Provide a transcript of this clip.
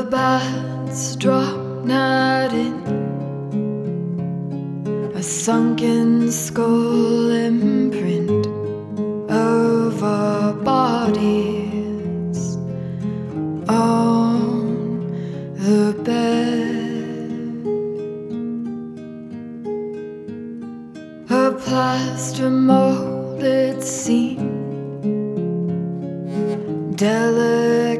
bats drop not in a sunken skull imprint of our bodies on the bed. A plaster molded scene, delicate